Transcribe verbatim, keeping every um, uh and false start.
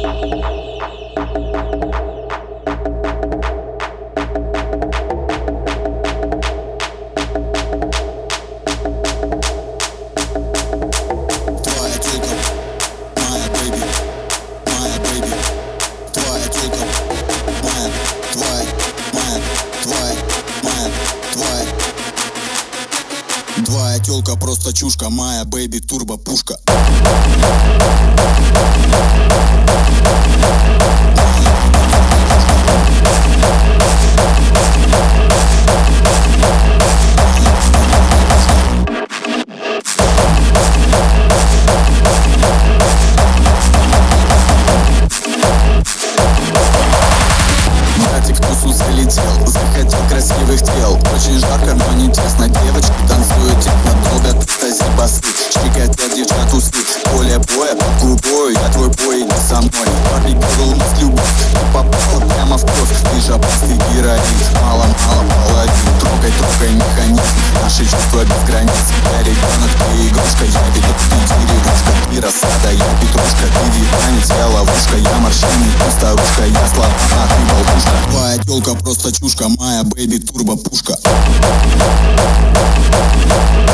Твоя тёлка просто чушка, моя бэйби турбо пушка. Братик в тусу залетел, захотел красивых тел. Очень жарко, но не тесно. Девочки танцуют, техно долбят стази басы. Щекотят девчат усы. Поле боя под губой, я твой бой, иди со мной. Парни берут с любовь, ты попала прямо в кровь. Ты же опасный героин, мало-мало половин. Трогай, трогай механизм, наши чувства без границ. Я ребенок, ты игрушка, я ведет, ты деревушка. Ты рассада, я петрушка, ты витамин, я ловушка. Я морщины, ты старушка, я слабо, а ты болтушка. Твоя тёлка просто чушка, моя бэйби турбо пушка.